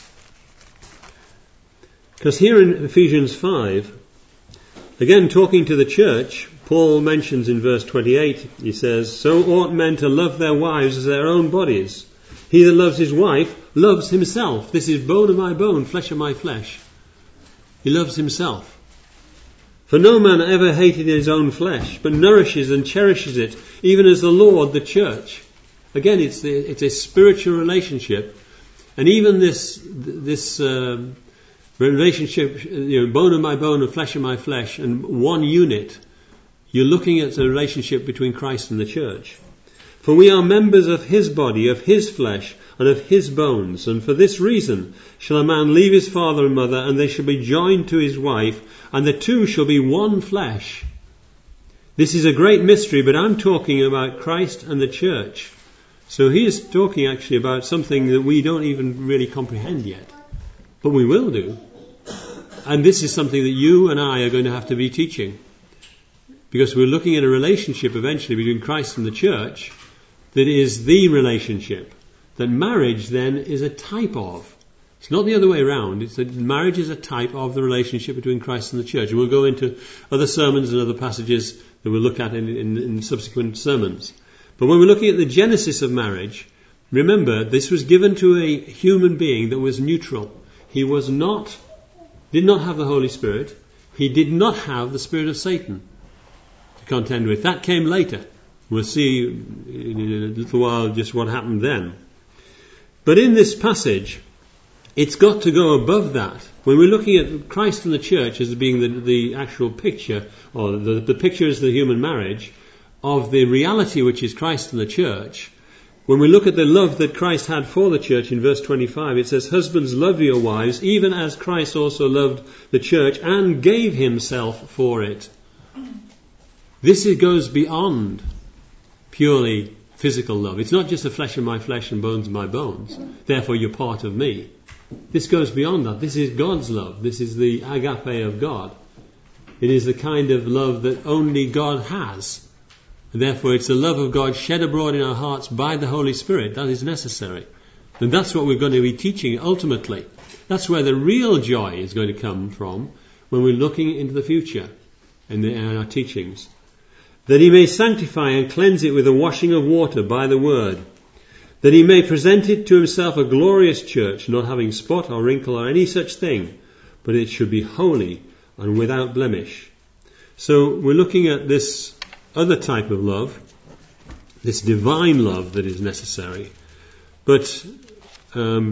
Because here in Ephesians five, again talking to the church, Paul mentions in verse twenty-eight, he says, so ought men to love their wives as their own bodies. He that loves his wife loves himself. This is bone of my bone, flesh of my flesh. He loves himself. For no man ever hated his own flesh, but nourishes and cherishes it, even as the Lord the church. Again, it's the, it's a spiritual relationship, and even this this uh, relationship, you know, bone of my bone and flesh of my flesh, and one unit. You're looking at the relationship between Christ and the church. For we are members of his body, of his flesh, and of his bones. And for this reason shall a man leave his father and mother, and they shall be joined to his wife, and the two shall be one flesh. This is a great mystery, but I'm talking about Christ and the church. So he is talking actually about something that we don't even really comprehend yet. But we will do. And this is something that you and I are going to have to be teaching. Because we're looking at a relationship eventually between Christ and the church that is the relationship that marriage then is a type of. It's not the other way around. It's that marriage is a type of the relationship between Christ and the church. And we'll go into other sermons and other passages that we'll look at in, in, in subsequent sermons. But when we're looking at the genesis of marriage, remember, this was given to a human being that was neutral. He was not, did not have the Holy Spirit. He did not have the spirit of Satan to contend with. That came later. We'll see in a little while just what happened then. But in this passage, it's got to go above that. When we're looking at Christ and the church as being the, the actual picture, or the, the picture is the human marriage, of the reality which is Christ and the church, when we look at the love that Christ had for the church in verse twenty-five, it says, husbands, love your wives, even as Christ also loved the church and gave himself for it. This goes beyond purely physical love. It's not just the flesh of my flesh and bones of my bones. Therefore you're part of me. This goes beyond that. This is God's love. This is the agape of God. It is the kind of love that only God has. And therefore it's the love of God shed abroad in our hearts by the Holy Spirit. That is necessary. And that's what we're going to be teaching ultimately. That's where the real joy is going to come from when we're looking into the future in, the, in our teachings. That he may sanctify and cleanse it with the washing of water by the word, that he may present it to himself a glorious church, not having spot or wrinkle or any such thing, but it should be holy and without blemish. So we're looking at this other type of love, this divine love that is necessary. But, um,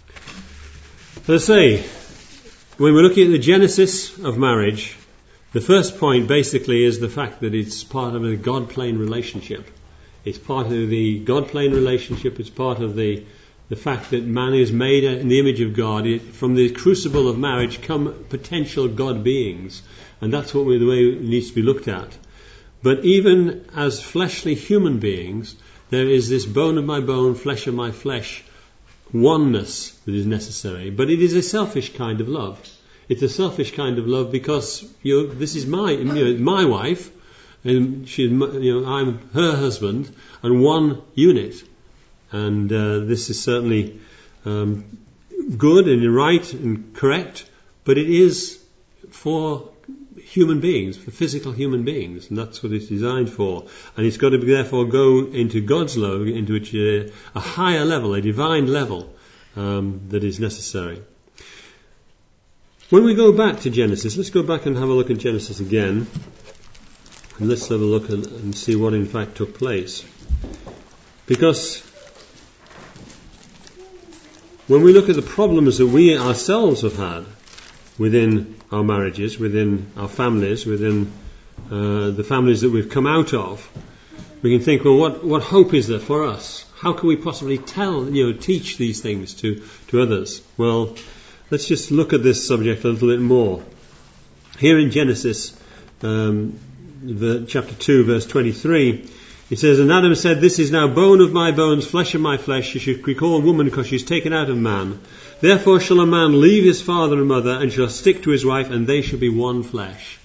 as I say, when we're looking at the genesis of marriage, the first point basically is the fact that it's part of a God-plane relationship. It's part of the God-plane relationship. It's part of the the fact that man is made in the image of God. It, from the crucible of marriage come potential God beings. And that's what we, the way it needs to be looked at. But even as fleshly human beings, there is this bone of my bone, flesh of my flesh, oneness that is necessary. But it is a selfish kind of love. It's a selfish kind of love because you know, this is my you know, my wife, and she, you know, I'm her husband, and one unit. And uh, this is certainly um, good and right and correct, but it is for human beings, for physical human beings, and that's what it's designed for. And it's got to therefore go into God's love, into which, uh, a higher level, a divine level, um, that is necessary. When we go back to Genesis, let's go back and have a look at Genesis again. And let's have a look and, and see what in fact took place. Because when we look at the problems that we ourselves have had within our marriages, within our families, within uh, the families that we've come out of, we can think, well, what, what hope is there for us? How can we possibly tell, you know, teach these things to, to others? Well, let's just look at this subject a little bit more. Here in Genesis, um, the, chapter two, verse twenty-three, it says, "And Adam said, This is now bone of my bones, flesh of my flesh. She should be called woman because she is taken out of man. Therefore shall a man leave his father and mother and shall stick to his wife, and they shall be one flesh."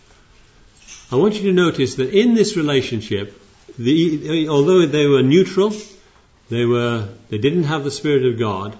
I want you to notice that in this relationship, the, although they were neutral, they were they didn't have the Spirit of God.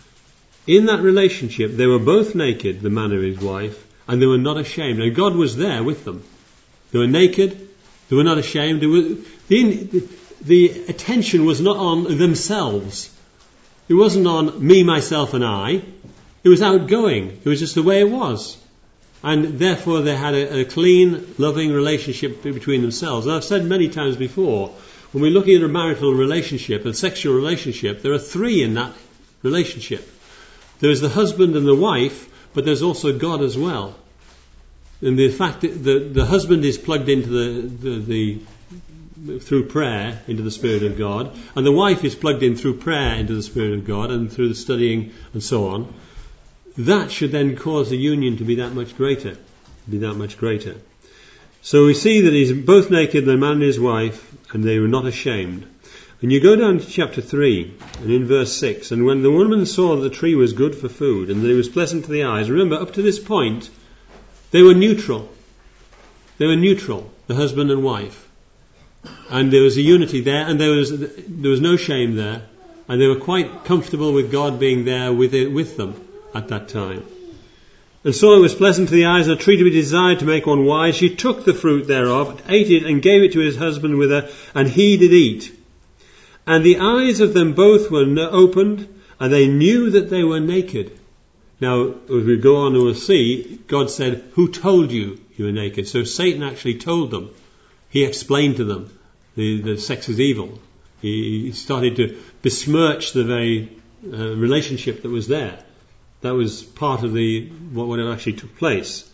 In that relationship, they were both naked, the man and his wife, and they were not ashamed. And God was there with them. They were naked. They were not ashamed. They were, the, the attention was not on themselves. It wasn't on me, myself, and I. It was outgoing. It was just the way it was. And therefore, they had a, a clean, loving relationship between themselves. And I've said many times before, when we're looking at a marital relationship, a sexual relationship, there are three in that relationship. There's the husband and the wife, but there's also God as well. And the fact that the, the husband is plugged into the, the, the through prayer into the Spirit of God, and the wife is plugged in through prayer into the Spirit of God and through the studying and so on. That should then cause the union to be that much greater, be that much greater. So we see that he's both naked, the man and his wife, and they were not ashamed. And you go down to chapter three, and in verse six, "And when the woman saw that the tree was good for food, and that it was pleasant to the eyes," remember, up to this point, they were neutral. They were neutral, the husband and wife. And there was a unity there, and there was there was no shame there, and they were quite comfortable with God being there with it, with them at that time. "And saw it was pleasant to the eyes, and a tree to be desired to make one wise. She took the fruit thereof, ate it, and gave it to his husband with her, and he did eat. And the eyes of them both were opened, and they knew that they were naked." Now, as we go on, we'll see, God said, "Who told you you were naked?" So Satan actually told them. He explained to them the, the sex is evil. He started to besmirch the very uh, relationship that was there. That was part of the what, what actually took place.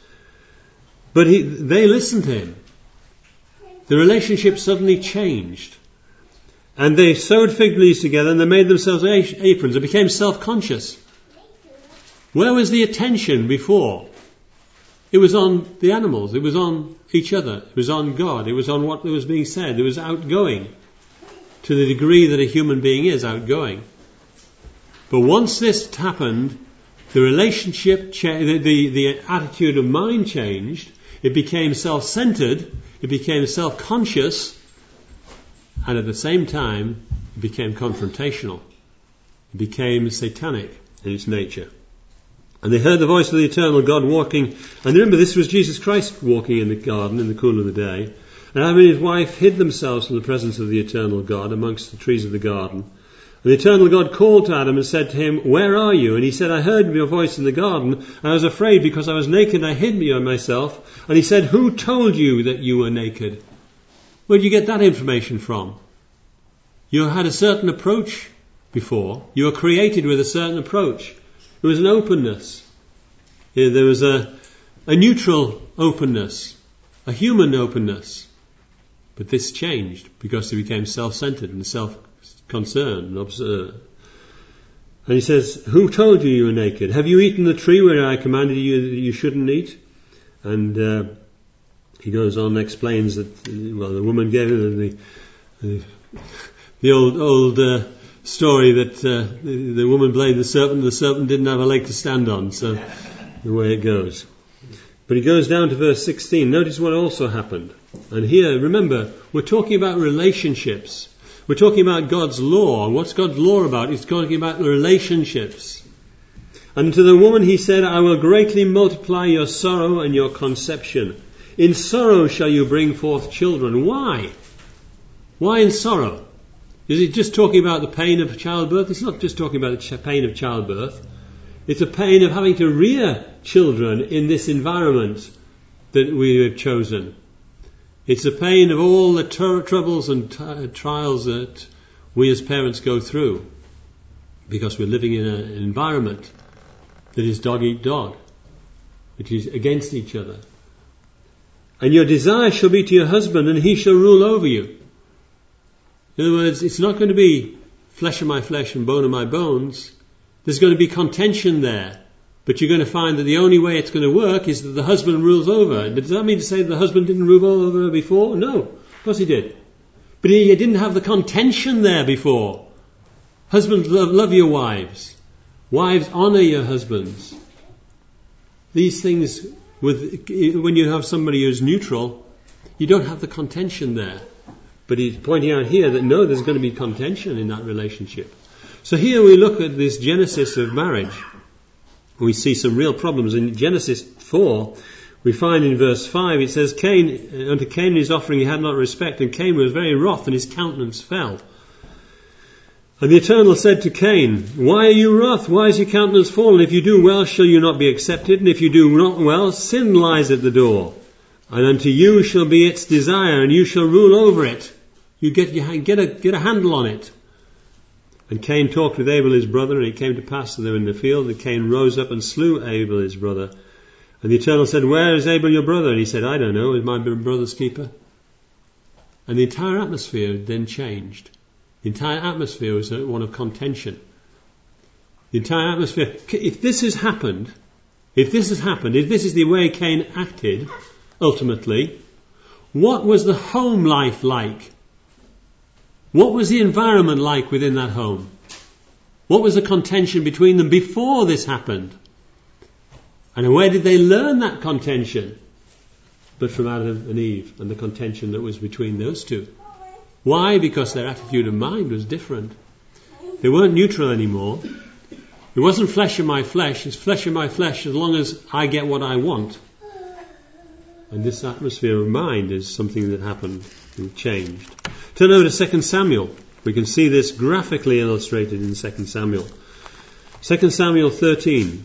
But he, they listened to him. The relationship suddenly changed. And they sewed fig leaves together, and they made themselves aprons. They became self-conscious. Where was the attention before? It was on the animals. It was on each other. It was on God. It was on what was being said. It was outgoing to the degree that a human being is outgoing. But once this happened, the relationship, cha- the, the, the attitude of mind changed. It became self-centered. It became self-conscious. And at the same time, it became confrontational. It became satanic in its nature. "And they heard the voice of the eternal God walking." And remember, this was Jesus Christ walking in the garden in the cool of the day. "And Adam and his wife hid themselves from the presence of the eternal God amongst the trees of the garden. And the eternal God called to Adam and said to him, 'Where are you?' And he said, 'I heard your voice in the garden, and I was afraid because I was naked and I hid myself.' And he said, 'Who told you that you were naked?'" Where did you get that information from? You had a certain approach before. You were created with a certain approach. There was an openness. There was a, a neutral openness, a human openness. But this changed because they became self-centered and self-concerned and observed. And he says, "Who told you you were naked? Have you eaten the tree where I commanded you that you shouldn't eat?" And uh, he goes on and explains that, well, the woman gave him the, the, the old old uh, story that uh, the, the woman blamed the serpent, and the serpent didn't have a leg to stand on. So the way it goes. But he goes down to verse sixteen. Notice what also happened. And here, remember, we're talking about relationships. We're talking about God's law. And what's God's law about? It's talking about relationships. "And to the woman he said, I will greatly multiply your sorrow and your conception. In sorrow shall you bring forth children." Why? Why in sorrow? Is it just talking about the pain of childbirth? It's not just talking about the pain of childbirth. It's a pain of having to rear children in this environment that we have chosen. It's a pain of all the ter- troubles and t- trials that we as parents go through, because we're living in a, an environment that is dog eat dog, which is against each other. And your desire shall be to your husband, and he shall rule over you. In other words, it's not going to be flesh of my flesh and bone of my bones. There's going to be contention there. But you're going to find that the only way it's going to work is that the husband rules over. Does that mean to say that the husband didn't rule over her before? No, of course he did. But he didn't have the contention there before. Husbands, love, love your wives. Wives, honour your husbands. These things, with when you have somebody who's neutral, you don't have the contention there. But he's pointing out here that no, there's going to be contention in that relationship. So here we look at this genesis of marriage. We see some real problems. In Genesis four, we find in verse five, it says, Cain, unto Cain his offering he had not respect, and Cain was very wroth, and his countenance fell. And the Eternal said to Cain, why are you wroth? Why is your countenance fallen? If you do well, shall you not be accepted? And if you do not well, sin lies at the door. And unto you shall be its desire, and you shall rule over it. You get, you get, a, get a handle on it. And Cain talked with Abel his brother, and it came to pass that they were in the field, that Cain rose up and slew Abel his brother. And the Eternal said, where is Abel your brother? And he said, I don't know, is my brother's keeper? And the entire atmosphere then changed. The entire atmosphere was one of contention. The entire atmosphere, if this has happened, if this has happened, if this is the way Cain acted, ultimately, what was the home life like? What was the environment like within that home? What was the contention between them before this happened? And where did they learn that contention? But from Adam and Eve and the contention that was between those two. Why? Because their attitude of mind was different. They weren't neutral anymore. It wasn't flesh of my flesh, it's flesh of my flesh as long as I get what I want. And this atmosphere of mind is something that happened and changed. Turn over to Second Samuel. We can see this graphically illustrated in Second Samuel. Second Samuel thirteen.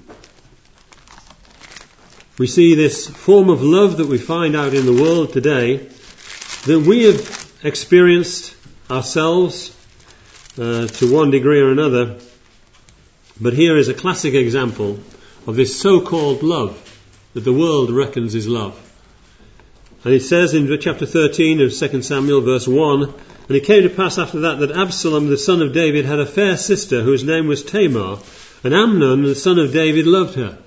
We see this form of love that we find out in the world today that we have experienced ourselves uh, to one degree or another. But here is a classic example of this so-called love that the world reckons is love. And it says in chapter thirteen of Second Samuel verse one, and it came to pass after that that Absalom the son of David had a fair sister whose name was Tamar, and Amnon the son of David loved her.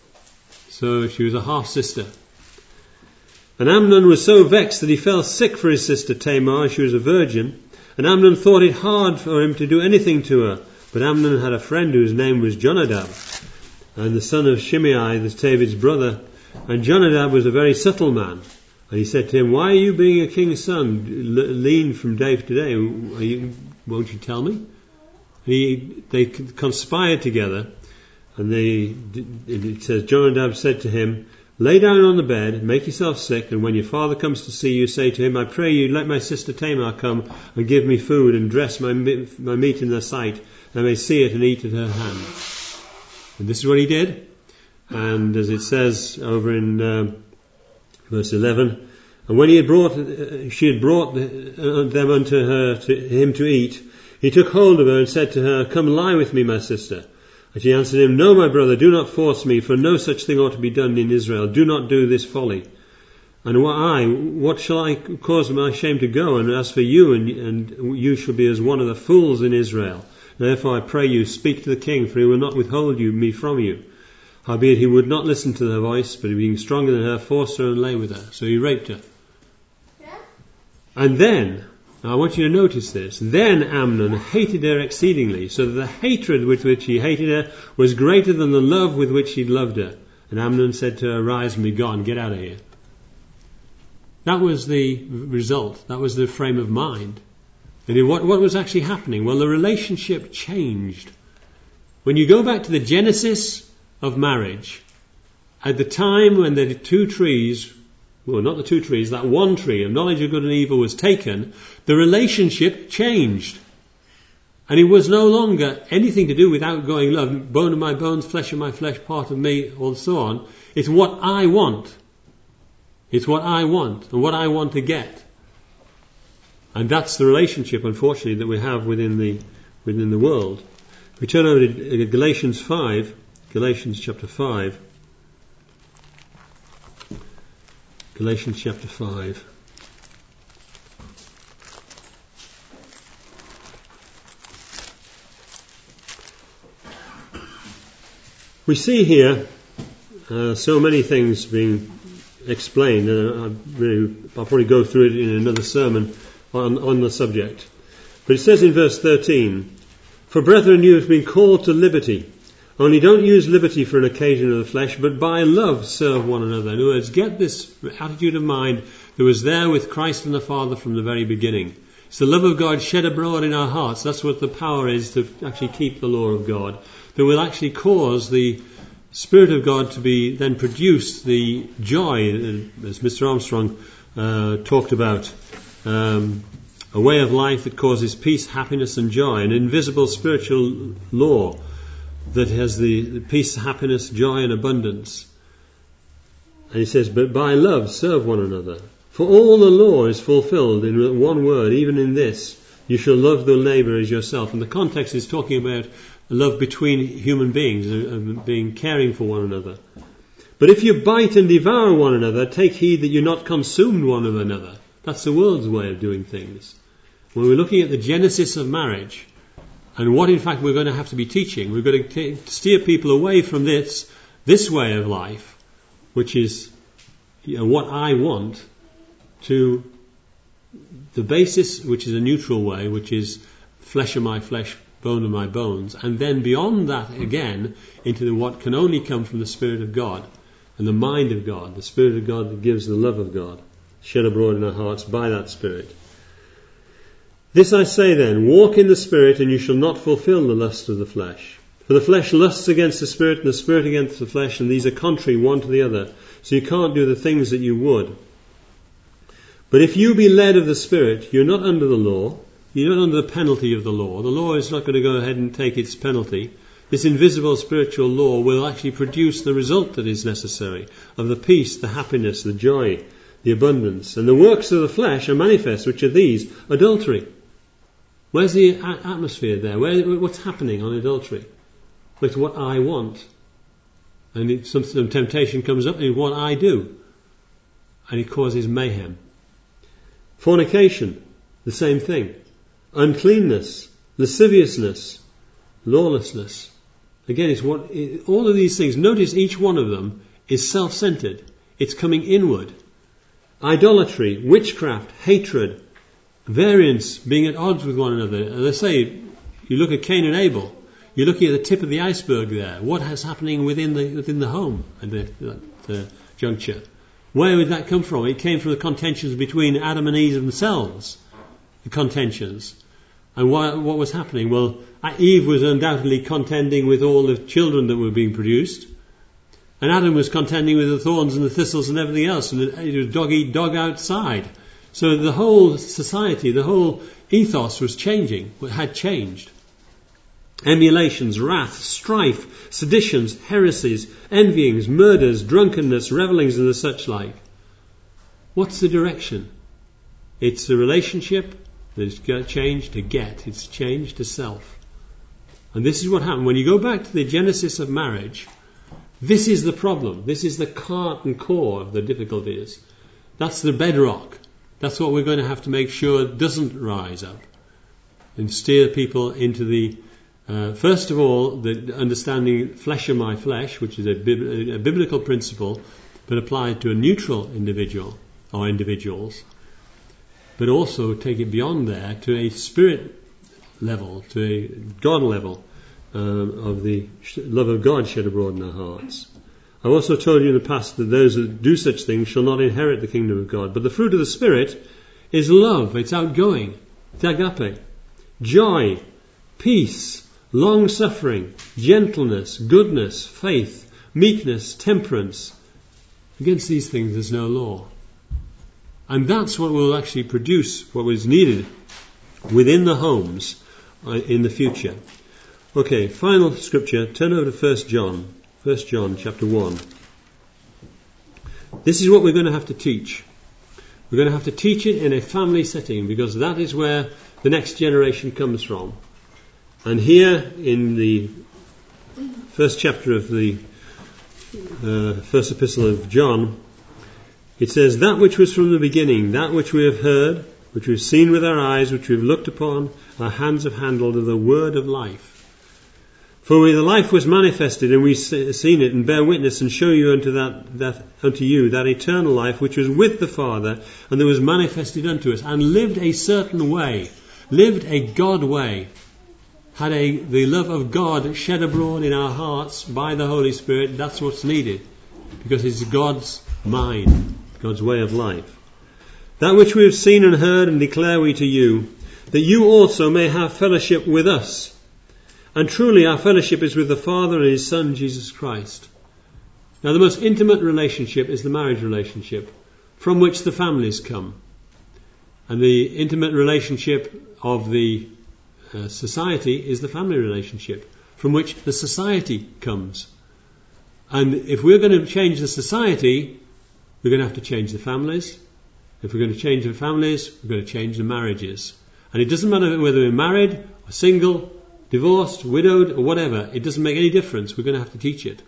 So she was a half sister. And Amnon was so vexed that he fell sick for his sister Tamar, she was a virgin, and Amnon thought it hard for him to do anything to her. But Amnon had a friend whose name was Jonadab, and the son of Shimei, the David's brother, and Jonadab was a very subtle man. And he said to him, why are you being a king's son, lean from day to day? Are you, won't you tell me? He, they conspired together, and they, it says, Jonadab said to him, lay down on the bed, make yourself sick, and when your father comes to see you, say to him, I pray you, let my sister Tamar come and give me food and dress my, my meat in their sight, and I may see it and eat at her hand. And this is what he did. And as it says over in uh, verse eleven, and when he had brought, uh, she had brought the, uh, them unto her, to him to eat, he took hold of her and said to her, come lie with me, my sister. And she answered him, no, my brother, do not force me, for no such thing ought to be done in Israel. Do not do this folly. And what I, what shall I cause my shame to go? And as for you, and, and you shall be as one of the fools in Israel. Therefore I pray you, speak to the king, for he will not withhold you me from you. Howbeit he would not listen to her voice, but being stronger than her, forced her and lay with her. So he raped her. Yeah. And then, now I want you to notice this, then Amnon hated her exceedingly, so that the hatred with which he hated her was greater than the love with which he loved her. And Amnon said to her, rise and be gone, get out of here. That was the result, that was the frame of mind. And what, what was actually happening? Well, the relationship changed. When you go back to the genesis of marriage, at the time when the two trees, well, not the two trees, that one tree of knowledge of good and evil was taken, the relationship changed. And it was no longer anything to do with outgoing love, bone of my bones, flesh of my flesh, part of me, or so on. It's what I want. It's what I want and what I want to get. And that's the relationship, unfortunately, that we have within the within the world. We turn over to Galatians five, Galatians chapter five. Galatians chapter five. We see here uh, so many things being explained, and I really, I'll probably go through it in another sermon on, on the subject. But it says in verse thirteen, "For brethren, you have been called to liberty. Only don't use liberty for an occasion of the flesh, but by love serve one another." In other words, get this attitude of mind that was there with Christ and the Father from the very beginning. It's the love of God shed abroad in our hearts. That's what the power is to actually keep the law of God. That will actually cause the Spirit of God to be then produce the joy, as Mister Armstrong uh, talked about, um, a way of life that causes peace, happiness and joy, an invisible spiritual law that has the, the peace, happiness, joy and abundance. And he says, "But by love serve one another. For all the law is fulfilled in one word, even in this, you shall love the neighbour as yourself." And the context is talking about love between human beings, uh, being caring for one another. "But if you bite and devour one another, take heed that you not consume one of another." That's the world's way of doing things. When we're looking at the genesis of marriage, and what in fact we're going to have to be teaching, we're going to t- steer people away from this, this way of life, which is, you know, what I want, to the basis, which is a neutral way, which is flesh of my flesh, bone of my bones, and then beyond that again into the, what can only come from the Spirit of God and the mind of God, the Spirit of God that gives the love of God shed abroad in our hearts by that Spirit. "This I say then, walk in the Spirit, and you shall not fulfill the lust of the flesh. For the flesh lusts against the Spirit, and the Spirit against the flesh, and these are contrary one to the other. So you can't do the things that you would. But if you be led of the Spirit, you're not under the law. You're not under the penalty of the law. The law is not going to go ahead and take its penalty. This invisible spiritual law will actually produce the result that is necessary of the peace, the happiness, the joy, the abundance. And the works of the flesh are manifest, which are these: adultery." Where's the a- atmosphere there? Where, what's happening on adultery? Well, it's what I want. And it, some, some temptation comes up, and it's what I do. And it causes mayhem. Fornication, the same thing. Uncleanness, lasciviousness, lawlessness. Again, it's what it, all of these things. Notice each one of them is self-centered. It's coming inward. Idolatry, witchcraft, hatred, variance, being at odds with one another. As I say, you look at Cain and Abel. You're looking at the tip of the iceberg there. What is happening within the within the home at the, the juncture? Where would that come from? It came from the contentions between Adam and Eve themselves. The contentions. And why, what was happening? Well, Eve was undoubtedly contending with all the children that were being produced. And Adam was contending with the thorns and the thistles and everything else. And it was dog eat dog outside. So the whole society, the whole ethos was changing, had changed. Emulations, wrath, strife, seditions, heresies, envyings, murders, drunkenness, revellings and the such like. What's the direction? It's the relationship that is changed to get. It's changed to self. And this is what happened. When you go back to the genesis of marriage, this is the problem. This is the heart and core of the difficulties. That's the bedrock. That's what we're going to have to make sure doesn't rise up and steer people into the, uh, first of all, the understanding flesh of my flesh, which is a, bib- a biblical principle, but applied to a neutral individual or individuals, but also take it beyond there to a spirit level, to a God level um, of the love of God shed abroad in our hearts. I've also told you in the past that those that do such things shall not inherit the kingdom of God. But the fruit of the Spirit is love. It's outgoing. It's agape. Joy, peace, long-suffering, gentleness, goodness, faith, meekness, temperance. Against these things there's no law. And that's what will actually produce what was needed within the homes uh, in the future. Okay, final scripture. Turn over to First John. First John chapter one. This is what we're going to have to teach. We're going to have to teach it in a family setting, because that is where the next generation comes from. And here in the first chapter of the uh, first epistle of John, it says, "That which was from the beginning, that which we have heard, which we've seen with our eyes, which we've looked upon, our hands have handled, of the word of life. For we, the life was manifested, and we've seen it, and bear witness, and show you unto that, that unto you that eternal life which was with the Father, and that was manifested unto us, and lived a certain way, lived a God way, had a the love of God shed abroad in our hearts by the Holy Spirit." That's what's needed, because it's God's mind, God's way of life. "That which we have seen and heard, and declare we to you, that you also may have fellowship with us. And truly our fellowship is with the Father and His Son, Jesus Christ." Now, the most intimate relationship is the marriage relationship, from which the families come. And the intimate relationship of the uh, society is the family relationship, from which the society comes. And if we're going to change the society, we're going to have to change the families. If we're going to change the families, we're going to change the marriages. And it doesn't matter whether we're married or single, divorced, widowed, or whatever. It doesn't make any difference. We're going to have to teach it.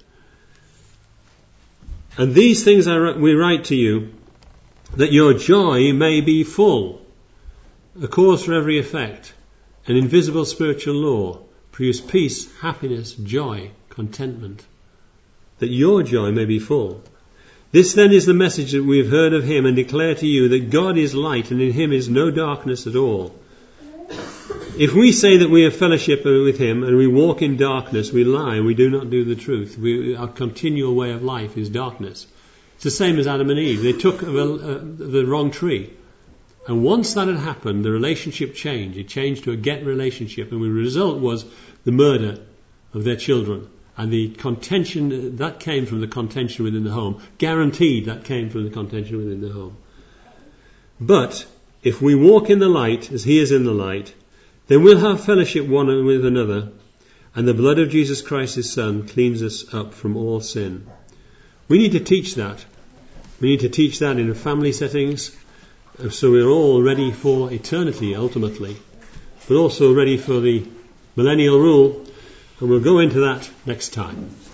"And these things I, we write to you, that your joy may be full. A cause for every effect, an invisible spiritual law, produce peace, happiness, joy, contentment. That your joy may be full. This then is the message that we have heard of Him, and declare to you, that God is light, and in Him is no darkness at all. If we say that we have fellowship with Him and we walk in darkness, we lie and we do not do the truth." We, our continual way of life is darkness. It's the same as Adam and Eve. They took a, a, the wrong tree. And once that had happened, the relationship changed. It changed to a get relationship. And the result was the murder of their children. And the contention, that came from the contention within the home. Guaranteed that came from the contention within the home. But if we walk in the light, as He is in the light, then we'll have fellowship one with another, and the blood of Jesus Christ His Son cleans us up from all sin. We need to teach that. We need to teach that in family settings, so we're all ready for eternity ultimately, but also ready for the millennial rule, and we'll go into that next time.